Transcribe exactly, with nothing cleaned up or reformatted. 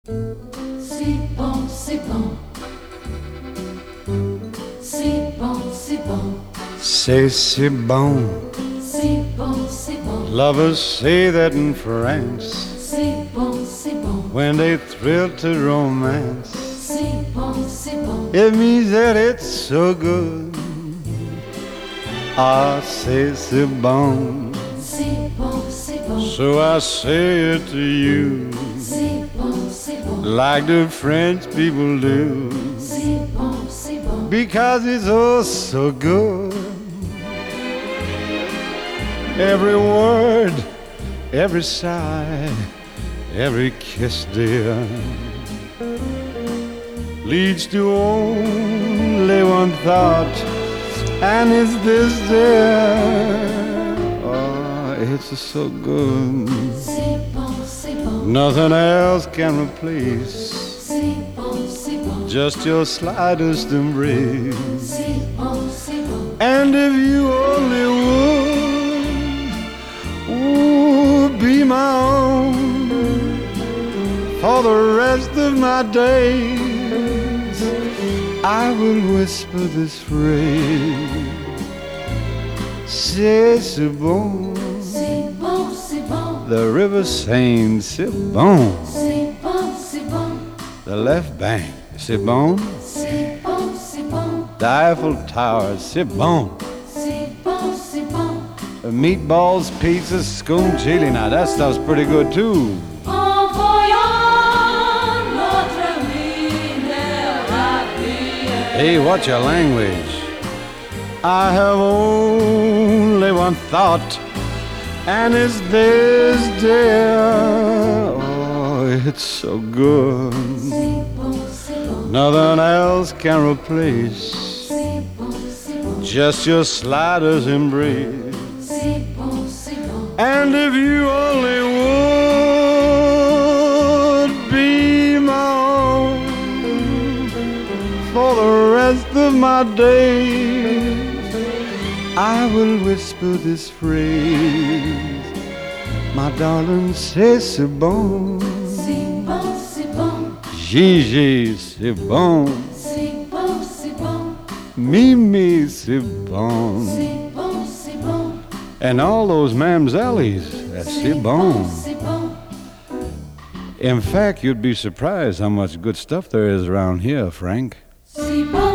C'est bon, c'est bon. C'est bon, c'est bon. C'est si bon. C'est bon, c'est bon. Lovers say that in France. C'est bon, c'est bon. When they thrill to romance, C'est bon, c'est bon. it means that it's so good. Ah, c'est si bon. C'est bon, c'est bon. So I say it to you, C'est bon, c'est bon. like the French people do, C'est bon, c'est bon. because it's oh so good. Every word, every sigh, every kiss, dear, leads to only one thought, and it's this, dear. Oh, it's so good. C'est bon, c'est bon. Nothing else can replace C'est bon, c'est bon. just your slightest embrace. C'est bon, c'est bon. And if you only would, ooh, be my own for the rest of my days, I will whisper this phrase. C'est si bon. C'est bon, c'est bon. The river Seine, c'est bon. C'est bon, c'est bon. The left bank, c'est bon. C'est bon, c'est bon. The Eiffel Tower, c'est bon. C'est bon, c'est bon. The meatballs, pizza, scone chili, now that stuff's pretty good too. En voyant notre minéraille. Hey, what's your language? I have only one thought, and it's this, dear. Oh, it's so good. C'est bon, c'est bon. Nothing else can replace C'est bon, c'est bon. just your slightest embrace. C'est bon, c'est bon. And if you only would be my own for the rest of my days, I will whisper this phrase. My darling, c'est si bon. C'est bon, c'est bon. Gigi, c'est bon. C'est bon, c'est bon. Mimi, c'est bon. C'est bon, c'est bon. And all those mamsellies, that's c'est bon. C'est bon. In fact, you'd be surprised how much good stuff there is around here, Frank. C'est bon.